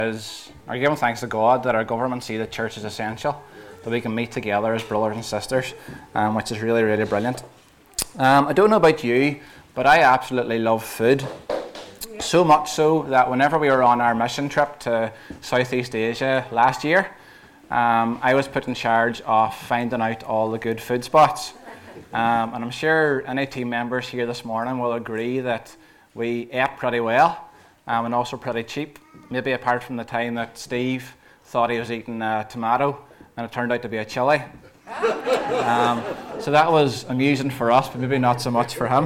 Are giving thanks to God that our government see that church is essential, that we can meet together as brothers and sisters, which is really, really brilliant. I don't know about you, but I absolutely love food. So much so that whenever we were on our mission trip to Southeast Asia last year, I was put in charge of finding out all the good food spots. And I'm sure any team members here this morning will agree that we ate pretty well and also pretty cheap. Maybe apart from the time that Steve thought he was eating a tomato and it turned out to be a chili. So that was amusing for us, but maybe not so much for him.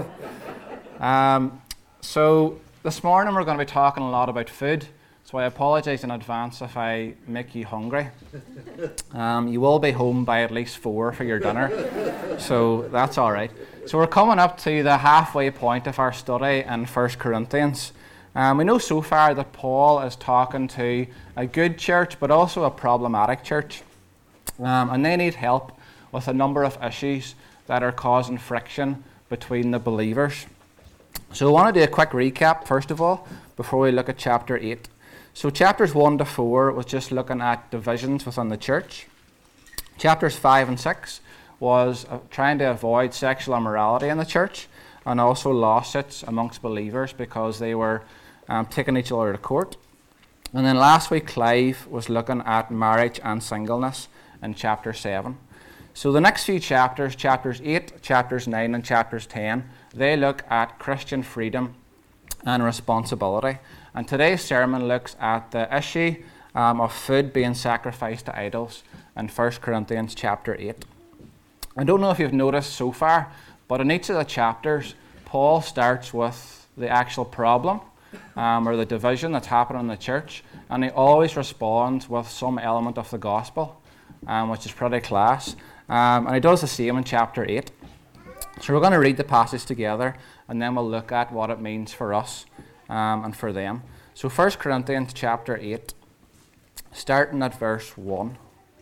So this morning we're going to be talking a lot about food, so I apologise in advance if I make you hungry. You will be home by at least 4 for your dinner, so that's all right. So we're coming up to the halfway point of our study in 1 Corinthians. We know so far that Paul is talking to a good church, but also a problematic church. And they need help with a number of issues that are causing friction between the believers. So I want to do a quick recap, first of all, before we look at chapter 8. So chapters 1 to 4 was just looking at divisions within the church. Chapters 5 and 6 was trying to avoid sexual immorality in the church, and also lawsuits amongst believers because they were taking each other to court. And then last week, Clive was looking at marriage and singleness in chapter 7. So the next few chapters, chapters 8, chapters 9, and chapters 10, they look at Christian freedom and responsibility. And today's sermon looks at the issue of food being sacrificed to idols in 1 Corinthians chapter 8. I don't know if you've noticed so far, but in each of the chapters, Paul starts with the actual problem or the division that's happening in the church, and he always responds with some element of the gospel, which is pretty class. And he does the same in chapter 8. So we're going to read the passage together, and then we'll look at what it means for us and for them. So 1 Corinthians chapter 8, starting at verse 1.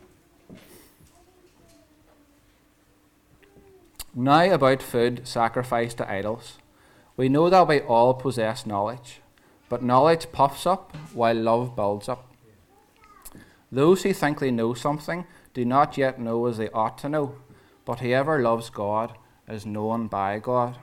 Now about food sacrificed to idols. We know that we all possess knowledge, but knowledge puffs up while love builds up. Those who think they know something do not yet know as they ought to know, but whoever loves God is known by God.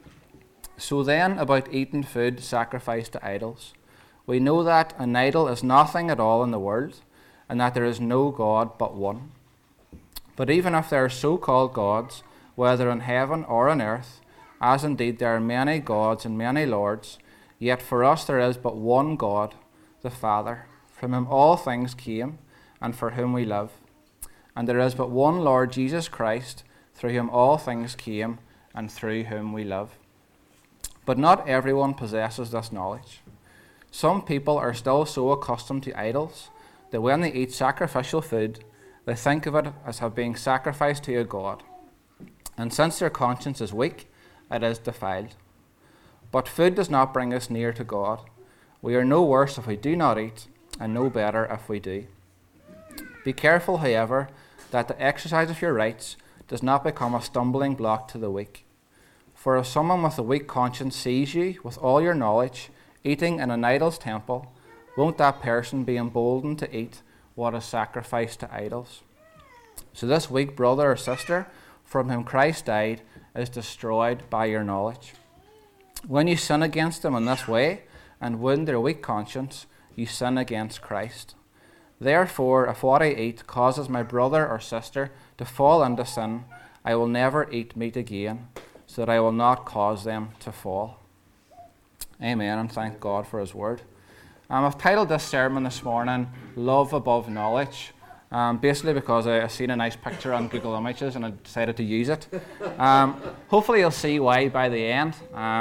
So then, about eating food sacrificed to idols. We know that an idol is nothing at all in the world, and that there is no God but one. But even if there are so-called gods, whether in heaven or on earth, as indeed there are many gods and many lords, yet for us there is but one God, the Father, from whom all things came, and for whom we live. And there is but one Lord Jesus Christ, through whom all things came, and through whom we live. But not everyone possesses this knowledge. Some people are still so accustomed to idols that when they eat sacrificial food, they think of it as being sacrificed to a god. And since their conscience is weak, it is defiled. But food does not bring us near to God. We are no worse if we do not eat, and no better if we do. Be careful, however, that the exercise of your rights does not become a stumbling block to the weak. For if someone with a weak conscience sees you, with all your knowledge, eating in an idol's temple, won't that person be emboldened to eat what is sacrificed to idols? So this weak brother or sister, from whom Christ died, is destroyed by your knowledge. When you sin against them in this way, and wound their weak conscience, you sin against Christ. Therefore, if what I eat causes my brother or sister to fall into sin, I will never eat meat again, so that I will not cause them to fall. Amen, and thank God for His word. I've titled this sermon this morning, Love Above Knowledge. Basically because I seen a nice picture on Google Images and I decided to use it. Hopefully you'll see why by the end.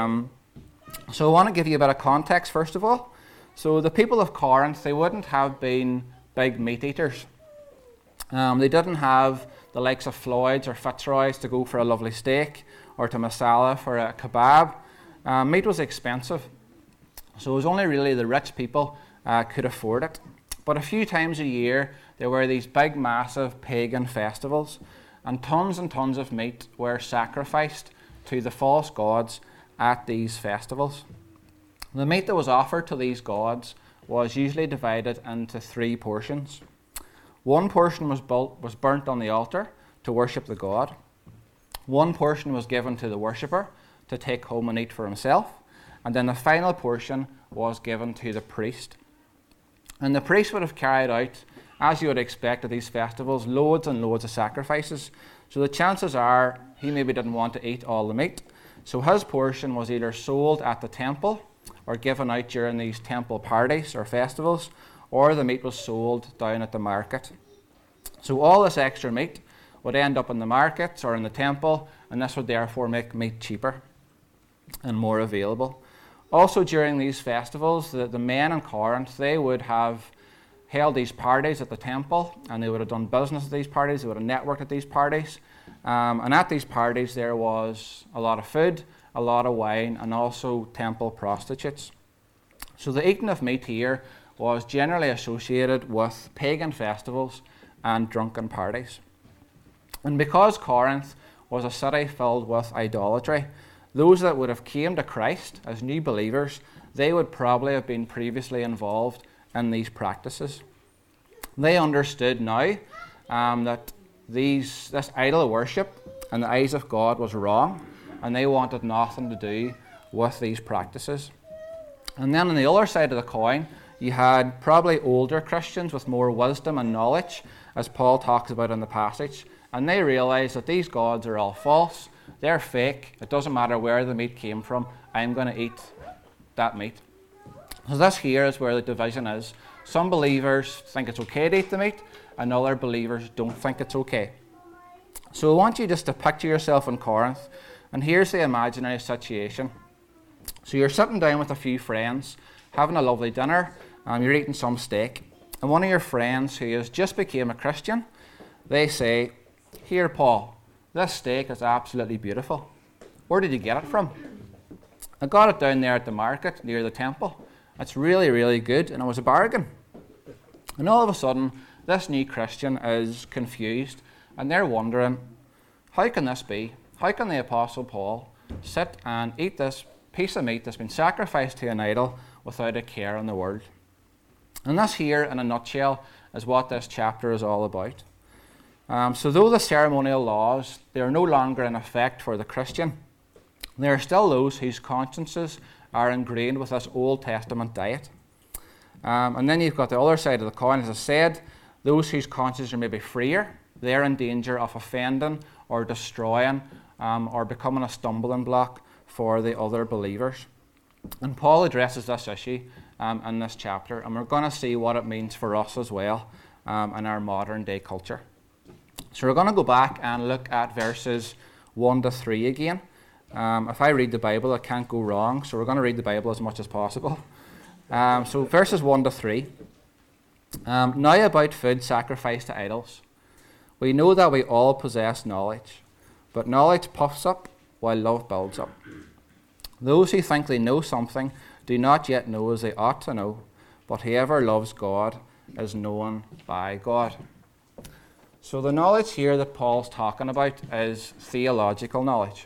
So I want to give you a bit of context first of all. So the people of Corinth, they wouldn't have been big meat eaters. They didn't have the likes of Floyd's or Fitzroy's to go for a lovely steak or to Masala for a kebab. Meat was expensive, so it was only really the rich people could afford it. But a few times a year, there were these big, massive pagan festivals, and tons of meat were sacrificed to the false gods at these festivals. The meat that was offered to these gods was usually divided into 3 portions. One portion was burnt on the altar to worship the god. One portion was given to the worshipper to take home and eat for himself. And then the final portion was given to the priest. And the priest would have carried out, as you would expect at these festivals, loads and loads of sacrifices. So the chances are he maybe didn't want to eat all the meat. So his portion was either sold at the temple or given out during these temple parties or festivals, or the meat was sold down at the market. So all this extra meat would end up in the markets or in the temple, and this would therefore make meat cheaper and more available. Also during these festivals, the men in Corinth, they would have held these parties at the temple, and they would have done business at these parties, they would have networked at these parties. And at these parties there was a lot of food, a lot of wine, and also temple prostitutes. So the eating of meat here was generally associated with pagan festivals and drunken parties. And because Corinth was a city filled with idolatry, those that would have came to Christ as new believers, they would probably have been previously involved in these practices. They understood now that this idol worship in the eyes of God was wrong, and they wanted nothing to do with these practices. And then on the other side of the coin, you had probably older Christians with more wisdom and knowledge, as Paul talks about in the passage, and they realized that these gods are all false, they're fake, it doesn't matter where the meat came from, I'm going to eat that meat. So this here is where the division is. Some believers think it's okay to eat the meat, and other believers don't think it's okay. So I want you just to picture yourself in Corinth, and here's the imaginary situation. So you're sitting down with a few friends, having a lovely dinner, you're eating some steak, and one of your friends who has just become a Christian, they say, "Here, Paul, this steak is absolutely beautiful. Where did you get it from?" "I got it down there at the market near the temple. It's really, really good, and it was a bargain." And all of a sudden, this new Christian is confused, and they're wondering, how can this be? How can the Apostle Paul sit and eat this piece of meat that's been sacrificed to an idol without a care in the world? And this here, in a nutshell, is what this chapter is all about. So though the ceremonial laws, they are no longer in effect for the Christian, there are still those whose consciences are ingrained with this Old Testament diet. And then you've got the other side of the coin, as I said, those whose consciences are maybe freer, they're in danger of offending or destroying or becoming a stumbling block for the other believers. And Paul addresses this issue in this chapter, and we're going to see what it means for us as well in our modern day culture. So we're going to go back and look at verses 1 to 3 again. If I read the Bible, I can't go wrong, so we're going to read the Bible as much as possible. So verses 1 to 3. Now about food sacrificed to idols. We know that we all possess knowledge, but knowledge puffs up while love builds up. Those who think they know something do not yet know as they ought to know, but whoever loves God is known by God. So the knowledge here that Paul's talking about is theological knowledge.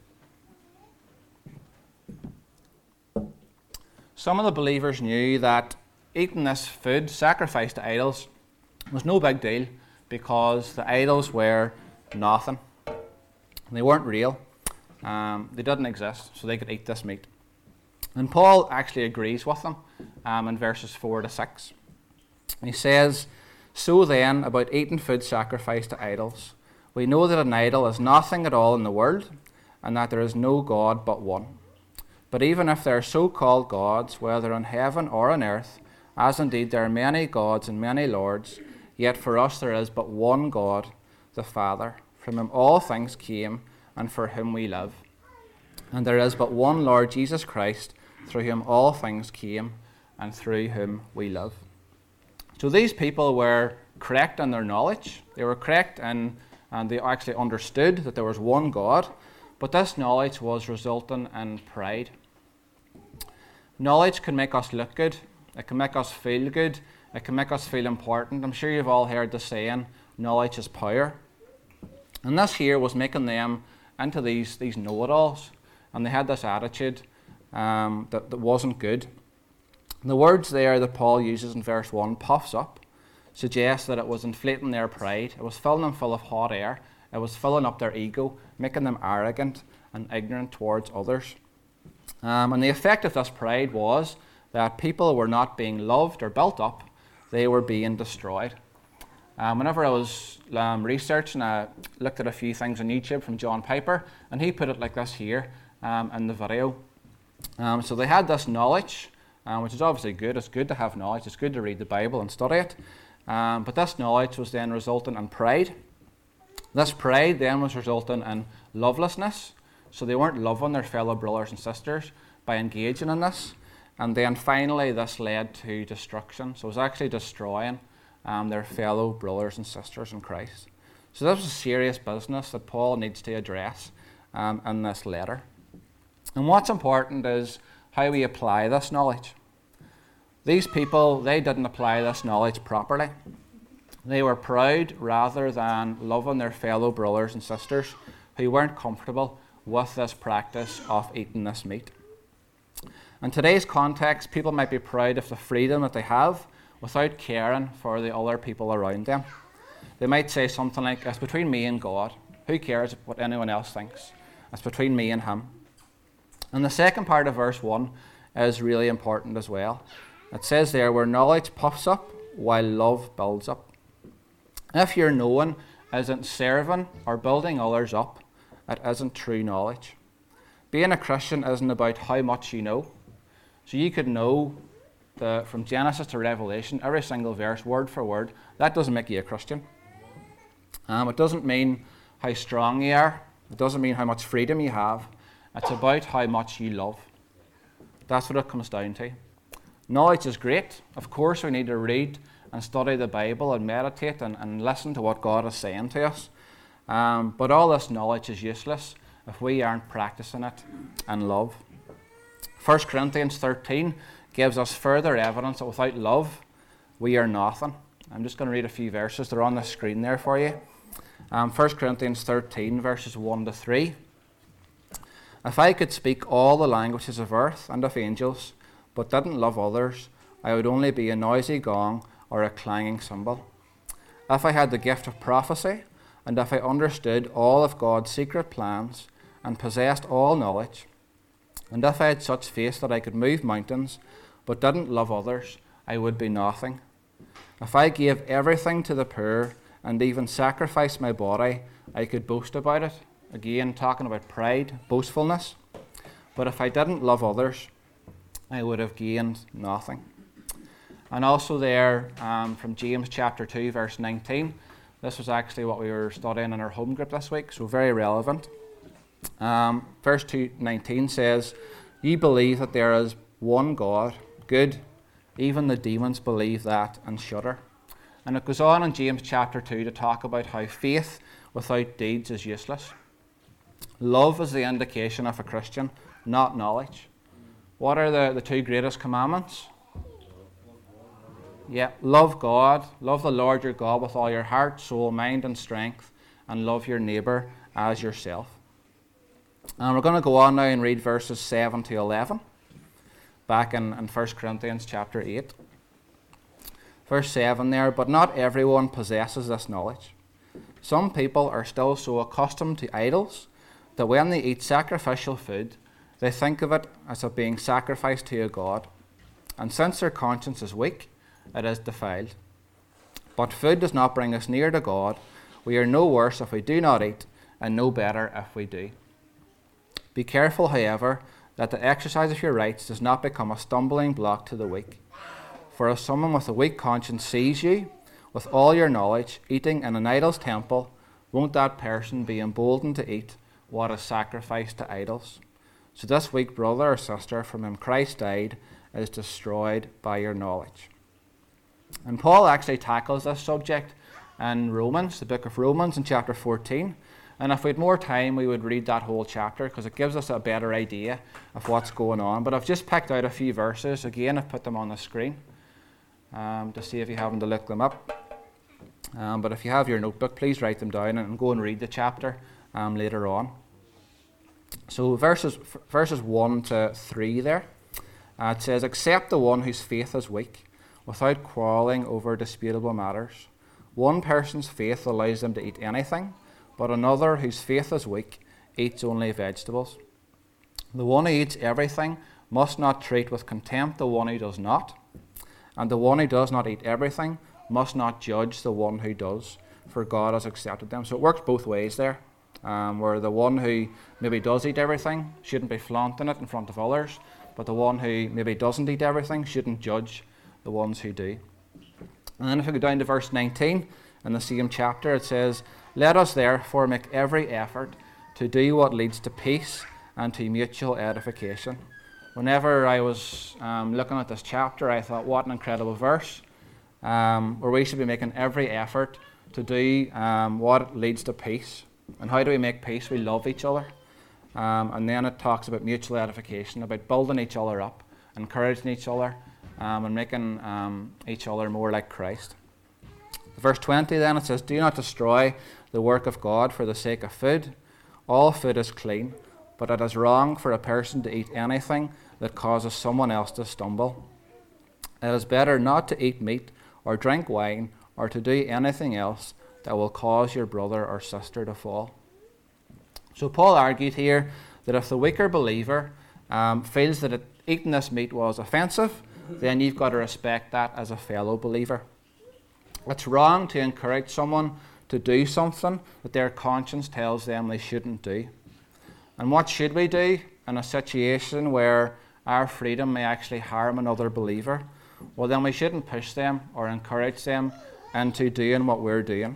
Some of the believers knew that eating this food sacrificed to idols was no big deal because the idols were nothing. They weren't real. They didn't exist, so they could eat this meat. And Paul actually agrees with them in verses 4 to 6. He says, "So then, about eating food sacrificed to idols, we know that an idol is nothing at all in the world, and that there is no God but one. But even if there are so-called gods, whether in heaven or on earth, as indeed there are many gods and many lords, yet for us there is but one God, the Father, from whom all things came, and for whom we live. And there is but one Lord Jesus Christ, through whom all things came, and through whom we live." So these people were correct in their knowledge. They were correct and they actually understood that there was one God, but this knowledge was resulting in pride. Knowledge can make us look good. It can make us feel good. It can make us feel important. I'm sure you've all heard the saying, knowledge is power. And this here was making them into these know-it-alls. And they had this attitude that wasn't good. The words there that Paul uses in verse 1, puffs up, suggest that it was inflating their pride. It was filling them full of hot air. It was filling up their ego, making them arrogant and ignorant towards others. And the effect of this pride was that people were not being loved or built up, they were being destroyed. Whenever I was researching, I looked at a few things on YouTube from John Piper, and he put it like this here in the video. So they had this knowledge, which is obviously good. It's good to have knowledge. It's good to read the Bible and study it. But this knowledge was then resulting in pride. This pride then was resulting in lovelessness. So they weren't loving their fellow brothers and sisters by engaging in this. And then finally this led to destruction. So it was actually destroying their fellow brothers and sisters in Christ. So this was a serious business that Paul needs to address in this letter. And what's important is how we apply this knowledge. These people, they didn't apply this knowledge properly. They were proud rather than loving their fellow brothers and sisters who weren't comfortable with this practice of eating this meat. In today's context, people might be proud of the freedom that they have without caring for the other people around them. They might say something like, it's between me and God. Who cares what anyone else thinks? It's between me and him. And the second part of verse 1 is really important as well. It says there, where knowledge puffs up while love builds up. If your knowing isn't serving or building others up, it isn't true knowledge. Being a Christian isn't about how much you know. So you could know from Genesis to Revelation, every single verse, word for word. That doesn't make you a Christian. It doesn't mean how strong you are. It doesn't mean how much freedom you have. It's about how much you love. That's what it comes down to. Knowledge is great. Of course, we need to read and study the Bible and meditate and listen to what God is saying to us. But all this knowledge is useless if we aren't practicing it in love. 1 Corinthians 13 gives us further evidence that without love, we are nothing. I'm just going to read a few verses. They're on the screen there for you. 1 Corinthians 13, verses 1 to 3. If I could speak all the languages of earth and of angels, but didn't love others, I would only be a noisy gong or a clanging cymbal. If I had the gift of prophecy, and if I understood all of God's secret plans, and possessed all knowledge, and if I had such faith that I could move mountains, but didn't love others, I would be nothing. If I gave everything to the poor, and even sacrificed my body, I could boast about it. Again, talking about pride, boastfulness. But if I didn't love others, I would have gained nothing. And also there, from James chapter 2, verse 19. This was actually what we were studying in our home group this week, so very relevant. Verse 2:19 says, "Ye believe that there is one God, good. Even the demons believe that and shudder." And it goes on in James chapter 2 to talk about how faith without deeds is useless. Love is the indication of a Christian, not knowledge. What are the two greatest commandments? Yeah, love God, love the Lord your God with all your heart, soul, mind and strength, and love your neighbour as yourself. And we're going to go on now and read verses 7 to 11, back in 1 Corinthians chapter 8. Verse 7 there, "But not everyone possesses this knowledge. Some people are still so accustomed to idols that when they eat sacrificial food, they think of it as of being sacrificed to a god. And since their conscience is weak, it is defiled. But food does not bring us near to God. We are no worse if we do not eat, and no better if we do. Be careful, however, that the exercise of your rights does not become a stumbling block to the weak. For if someone with a weak conscience sees you, with all your knowledge, eating in an idol's temple, won't that person be emboldened to eat what is sacrificed to idols? So this weak brother or sister from whom Christ died is destroyed by your knowledge." And Paul actually tackles this subject in Romans, the book of Romans in chapter 14. And if we had more time, we would read that whole chapter because it gives us a better idea of what's going on. But I've just picked out a few verses. Again, I've put them on the screen to see if you happen to look them up. But if you have your notebook, please write them down and go and read the chapter later on. So verses 1 to 3 there. It says, accept the one whose faith is weak, without quarrelling over disputable matters. One person's faith allows them to eat anything, but another whose faith is weak eats only vegetables. The one who eats everything must not treat with contempt the one who does not, and the one who does not eat everything must not judge the one who does, for God has accepted them. So it works both ways there, where the one who maybe does eat everything shouldn't be flaunting it in front of others, but the one who maybe doesn't eat everything shouldn't judge the ones who do. And then if we go down to verse 19 in the same chapter, it says, let us therefore make every effort to do what leads to peace and to mutual edification. Whenever I was looking at this chapter, I thought, what an incredible verse, where we should be making every effort to do what leads to peace. And how do we make peace? We love each other. And then it talks about mutual edification, about building each other up, encouraging each other, and making each other more like Christ. Verse 20 then, it says, do not destroy the work of God for the sake of food. All food is clean, but it is wrong for a person to eat anything that causes someone else to stumble. It is better not to eat meat or drink wine or to do anything else that will cause your brother or sister to fall. So Paul argued here that if the weaker believer feels that eating this meat was offensive, then you've got to respect that as a fellow believer. It's wrong to encourage someone to do something that their conscience tells them they shouldn't do. And what should we do in a situation where our freedom may actually harm another believer? Well, then we shouldn't push them or encourage them into doing what we're doing.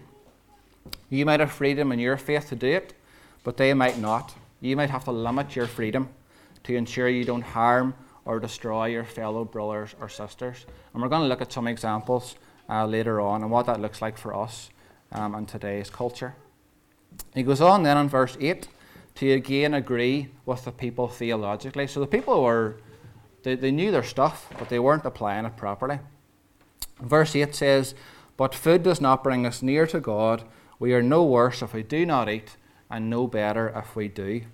You might have freedom in your faith to do it, but they might not. You might have to limit your freedom to ensure you don't harm or destroy your fellow brothers or sisters. And we're going to look at some examples later on and what that looks like for us in today's culture. He goes on then in verse 8 to again agree with the people theologically. So the people they knew their stuff, but they weren't applying it properly. Verse 8 says, but food does not bring us near to God. We are no worse if we do not eat, and no better if we do.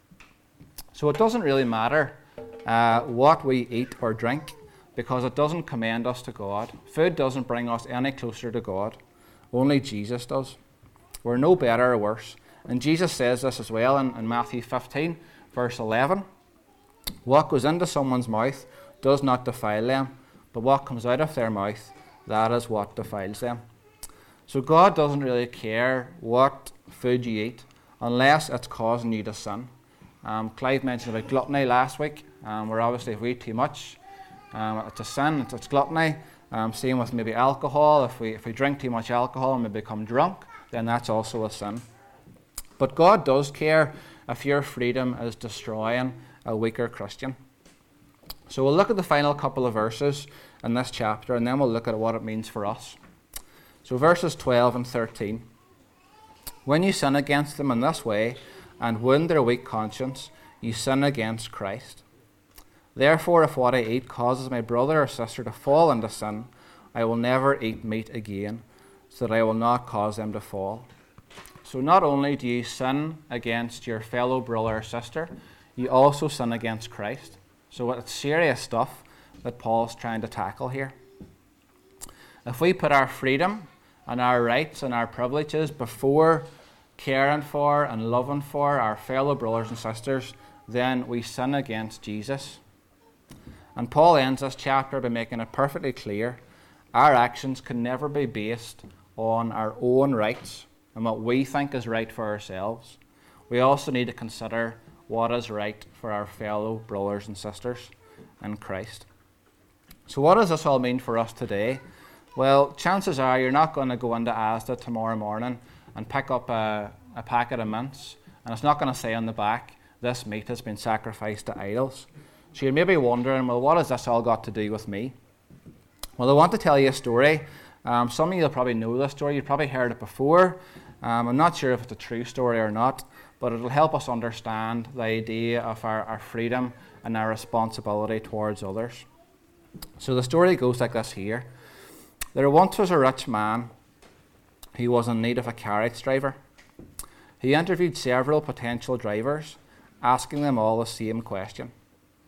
So it doesn't really matter what we eat or drink, because it doesn't commend us to God. Food doesn't bring us any closer to God. Only Jesus does. We're no better or worse. And Jesus says this as well in Matthew 15, verse 11. What goes into someone's mouth does not defile them, but what comes out of their mouth, that is what defiles them. So God doesn't really care what food you eat unless it's causing you to sin. Clive mentioned about gluttony last week, where obviously if we eat too much, it's a sin, it's gluttony. Same with maybe alcohol. If we drink too much alcohol and we become drunk, then that's also a sin. But God does care if your freedom is destroying a weaker Christian. So we'll look at the final couple of verses in this chapter, and then we'll look at what it means for us. So verses 12 and 13. When you sin against them in this way and wound their weak conscience, you sin against Christ. Therefore, if what I eat causes my brother or sister to fall into sin, I will never eat meat again, so that I will not cause them to fall. So not only do you sin against your fellow brother or sister, you also sin against Christ. So it's serious stuff that Paul's trying to tackle here. If we put our freedom and our rights and our privileges before caring for and loving for our fellow brothers and sisters, then we sin against Jesus. And Paul ends this chapter by making it perfectly clear our actions can never be based on our own rights and what we think is right for ourselves. We also need to consider what is right for our fellow brothers and sisters in Christ. So what does this all mean for us today? Well, chances are you're not going to go into Asda tomorrow morning and pick up a packet of mince, and it's not going to say on the back, this meat has been sacrificed to idols. So you're maybe wondering, well, what has this all got to do with me? Well, I want to tell you a story. Some of you will probably know this story. You've probably heard it before. I'm not sure if it's a true story or not, but it'll help us understand the idea of our freedom and our responsibility towards others. So the story goes like this here. There once was a rich man who was in need of a carriage driver. He interviewed several potential drivers, asking them all the same question.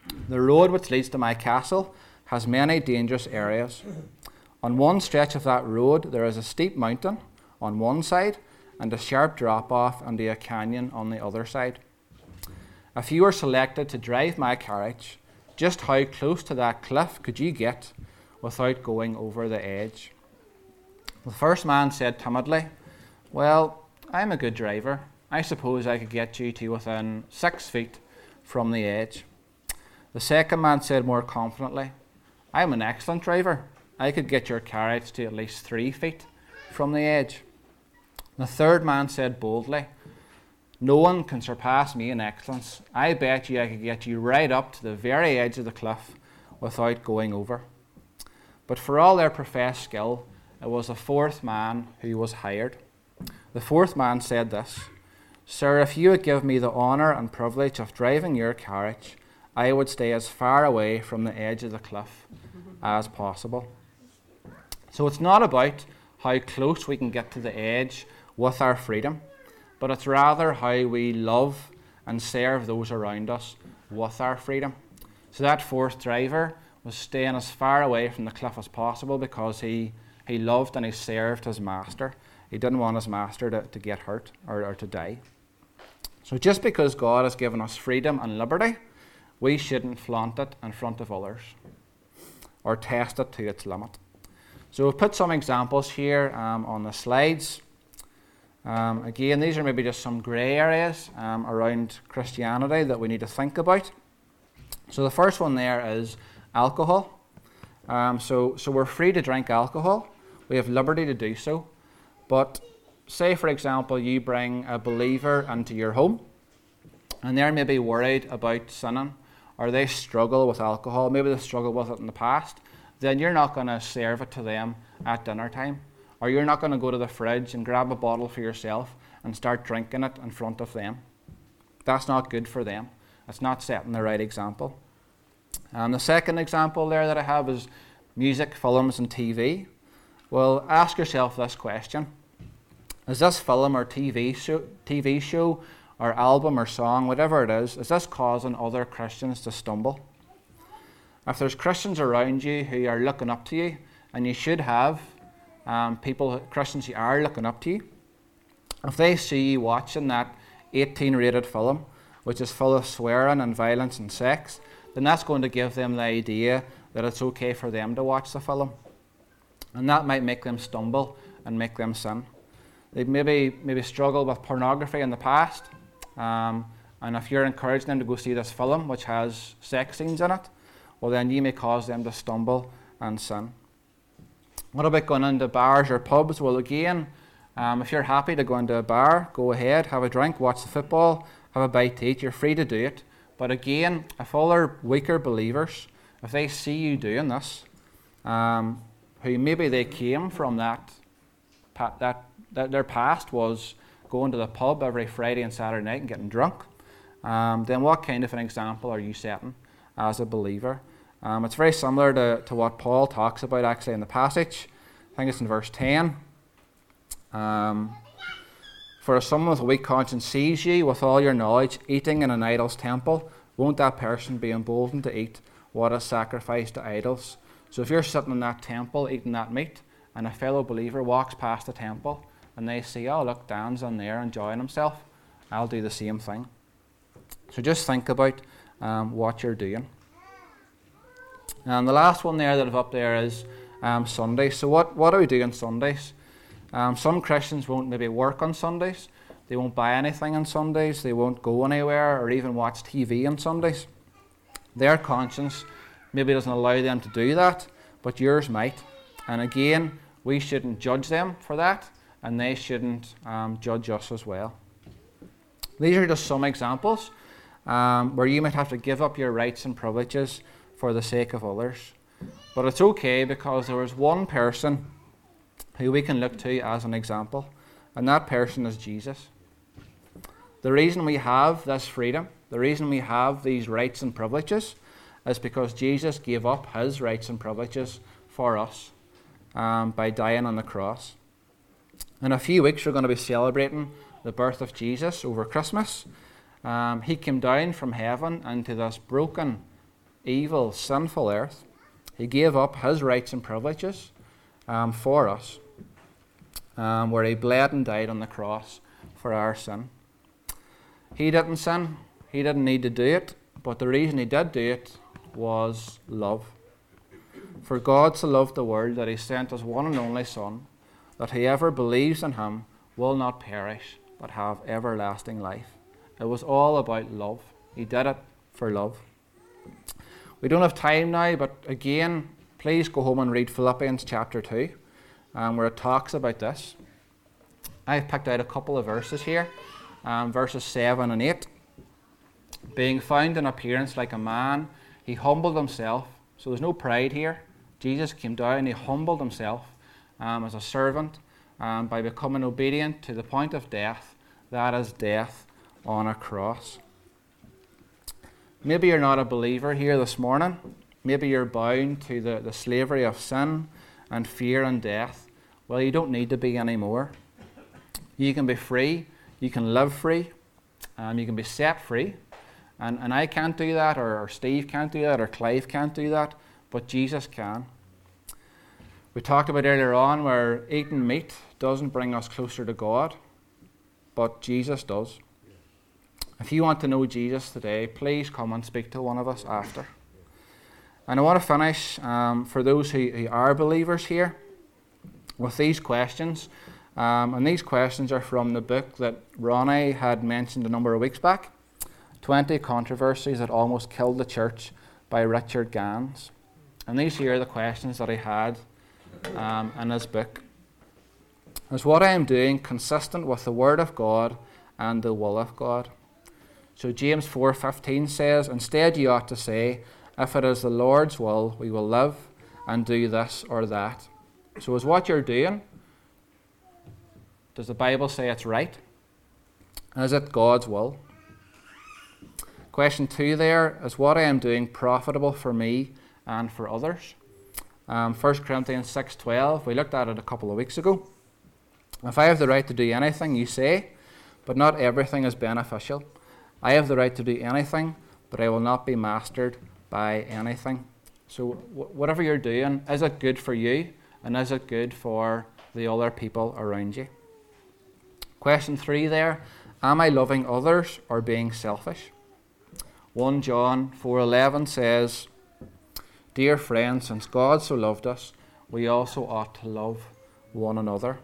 The road which leads to my castle has many dangerous areas. On one stretch of that road there is a steep mountain on one side and a sharp drop-off into a canyon on the other side. If you were selected to drive my carriage, just how close to that cliff could you get without going over the edge? The first man said timidly, "Well, I'm a good driver. I suppose I could get you to within 6 feet from the edge." The second man said more confidently, "I'm an excellent driver. I could get your carriage to at least 3 feet from the edge." The third man said boldly, "No one can surpass me in excellence. I bet you I could get you right up to the very edge of the cliff without going over." But for all their professed skill, it was the fourth man who was hired. The fourth man said this, "Sir, if you would give me the honour and privilege of driving your carriage, I would stay as far away from the edge of the cliff as possible." So it's not about how close we can get to the edge with our freedom, but it's rather how we love and serve those around us with our freedom. So that fourth driver was staying as far away from the cliff as possible because he loved and he served his master. He didn't want his master to get hurt or to die. So just because God has given us freedom and liberty, we shouldn't flaunt it in front of others or test it to its limit. So we've put some examples here on the slides. Again, these are maybe just some grey areas around Christianity that we need to think about. So the first one there is alcohol. So we're free to drink alcohol. We have liberty to do so. But say, for example, you bring a believer into your home and they're maybe worried about sinning, or they struggle with alcohol, maybe they struggled with it in the past, then you're not going to serve it to them at dinner time. Or you're not going to go to the fridge and grab a bottle for yourself and start drinking it in front of them. That's not good for them. It's not setting the right example. And the second example there that I have is music, films and TV. Well, ask yourself this question. Is this film or TV show or album or song, whatever it is this causing other Christians to stumble? If there's Christians around you who are looking up to you, and you should have Christians who are looking up to you, if they see you watching that 18 rated film, which is full of swearing and violence and sex, then that's going to give them the idea that it's okay for them to watch the film. And that might make them stumble and make them sin. They maybe struggled with pornography in the past, and if you're encouraging them to go see this film, which has sex scenes in it, well then you may cause them to stumble and sin. What about going into bars or pubs? Well, again, if you're happy to go into a bar, go ahead, have a drink, watch the football, have a bite to eat, you're free to do it. But again, if other weaker believers, if they see you doing this, who maybe they came from that their past was going to the pub every Friday and Saturday night and getting drunk, then what kind of an example are you setting as a believer? It's very similar to what Paul talks about actually in the passage. I think it's in verse 10. For if someone with a weak conscience sees you with all your knowledge eating in an idol's temple, won't that person be emboldened to eat what is sacrificed to idols? So if you're sitting in that temple eating that meat, and a fellow believer walks past the temple, and they see, oh look, Dan's in there enjoying himself, I'll do the same thing. So just think about what you're doing. And the last one there that I've up there is Sundays. So what do we do on Sundays? Some Christians won't maybe work on Sundays. They won't buy anything on Sundays. They won't go anywhere or even watch TV on Sundays. Their conscience maybe doesn't allow them to do that, but yours might. And again, we shouldn't judge them for that, and they shouldn't judge us as well. These are just some examples where you might have to give up your rights and privileges for the sake of others. But it's okay, because there is one person who we can look to as an example, and that person is Jesus. The reason we have this freedom, the reason we have these rights and privileges, is because Jesus gave up his rights and privileges for us by dying on the cross. In a few weeks we're going to be celebrating the birth of Jesus over Christmas. He came down from heaven into this broken, evil, sinful earth, he gave up his rights and privileges for us, where he bled and died on the cross for our sin. He didn't sin. He didn't need to do it, but the reason he did do it was love. For God so loved the world that he sent his one and only Son, that whoever believes in him will not perish, but have everlasting life. It was all about love. He did it for love. We don't have time now, but again, please go home and read Philippians chapter 2, where it talks about this. I've picked out a couple of verses here, verses 7 and 8. Being found in appearance like a man, he humbled himself. So there's no pride here. Jesus came down, he humbled himself as a servant by becoming obedient to the point of death, that is death on a cross. Maybe you're not a believer here this morning. Maybe you're bound to the slavery of sin and fear and death. Well, you don't need to be anymore. You can be free. You can live free. You can be set free. And I can't do that, or Steve can't do that, or Clive can't do that, but Jesus can. We talked about earlier on where eating meat doesn't bring us closer to God, but Jesus does. If you want to know Jesus today, please come and speak to one of us after. And I want to finish, for those who are believers here, with these questions. And these questions are from the book that Ronnie had mentioned a number of weeks back, 20 Controversies That Almost Killed the Church by Richard Gans. And these here are the questions that he had in his book. Is what I am doing consistent with the Word of God and the will of God? So James 4:15 says, instead you ought to say, if it is the Lord's will, we will live and do this or that. So is what you're doing, does the Bible say it's right? Is it God's will? Question 2 there, is what I am doing profitable for me and for others? 1 Corinthians 6:12, we looked at it a couple of weeks ago. If I have the right to do anything, you say, but not everything is beneficial. I have the right to do anything, but I will not be mastered by anything. So whatever you're doing, is it good for you? And is it good for the other people around you? Question 3 there, am I loving others or being selfish? 1 John 4:11 says, dear friends, since God so loved us, we also ought to love one another.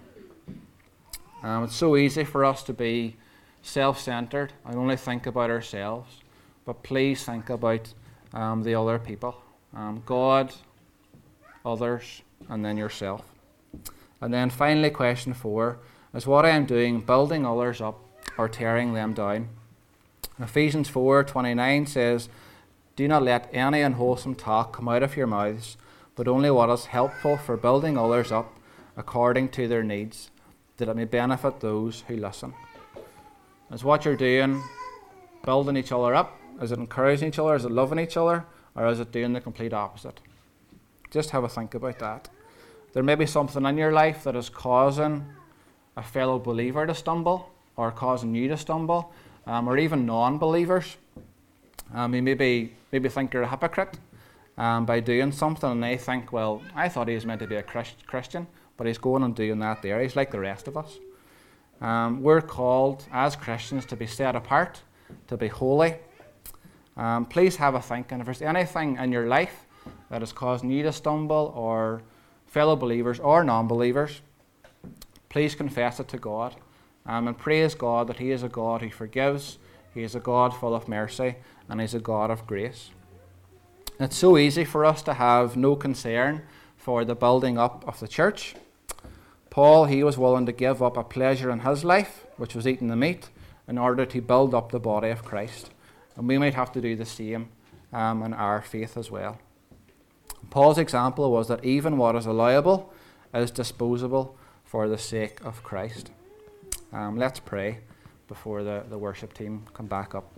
It's so easy for us to be self-centered and only think about ourselves, but please think about the other people. God, others, and then yourself. And then finally, question 4, is what I am doing building others up or tearing them down? Ephesians 4:29 says, do not let any unwholesome talk come out of your mouths, but only what is helpful for building others up according to their needs, that it may benefit those who listen. Is what you're doing building each other up? Is it encouraging each other? Is it loving each other? Or is it doing the complete opposite? Just have a think about that. There may be something in your life that is causing a fellow believer to stumble, or causing you to stumble, or even non-believers. You maybe think you're a hypocrite by doing something, and they think, well, I thought he was meant to be a Christian, but he's going and doing that there. He's like the rest of us. We're called as Christians to be set apart, to be holy. Please have a think, and if there's anything in your life that is causing you to stumble, or fellow believers or non-believers, please confess it to God, and praise God that he is a God who forgives, he is a God full of mercy, and he's a God of grace. It's so easy for us to have no concern for the building up of the church. Paul, he was willing to give up a pleasure in his life, which was eating the meat, in order to build up the body of Christ. And we might have to do the same in our faith as well. Paul's example was that even what is allowable is disposable for the sake of Christ. Let's pray before the worship team come back up.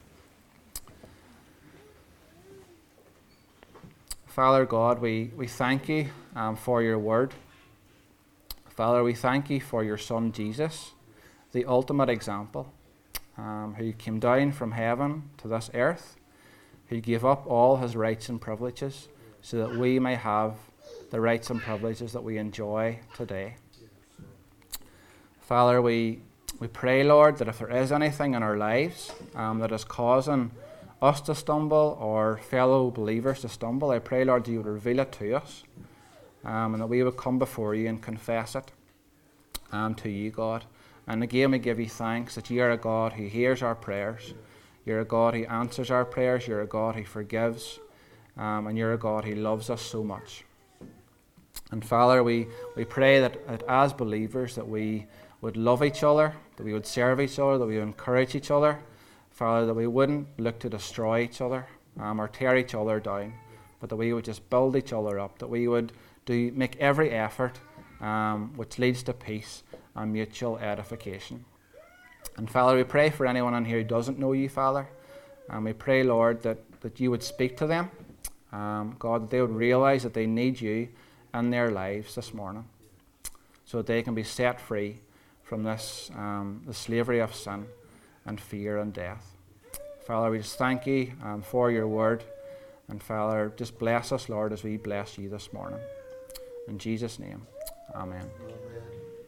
Father God, we thank you for your word. Father, we thank you for your Son Jesus, the ultimate example, who came down from heaven to this earth, who gave up all his rights and privileges so that we may have the rights and privileges that we enjoy today. Father, we pray, Lord, that if there is anything in our lives that is causing us to stumble or fellow believers to stumble, I pray, Lord, that you would reveal it to us and that we would come before you and confess it to you, God. And again, we give you thanks that you are a God who hears our prayers. You're a God who answers our prayers. You're a God who forgives. And you're a God who loves us so much. And Father, we pray that as believers that we would love each other, that we would serve each other, that we would encourage each other. Father, that we wouldn't look to destroy each other or tear each other down, but that we would just build each other up, that we would make every effort which leads to peace and mutual edification. And Father, we pray for anyone in here who doesn't know you, Father. And we pray, Lord, that you would speak to them. God, that they would realize that they need you in their lives this morning so that they can be set free from this the slavery of sin and fear and death. Father, we just thank you for your word. And Father, just bless us, Lord, as we bless you this morning. In Jesus' name, amen. Amen.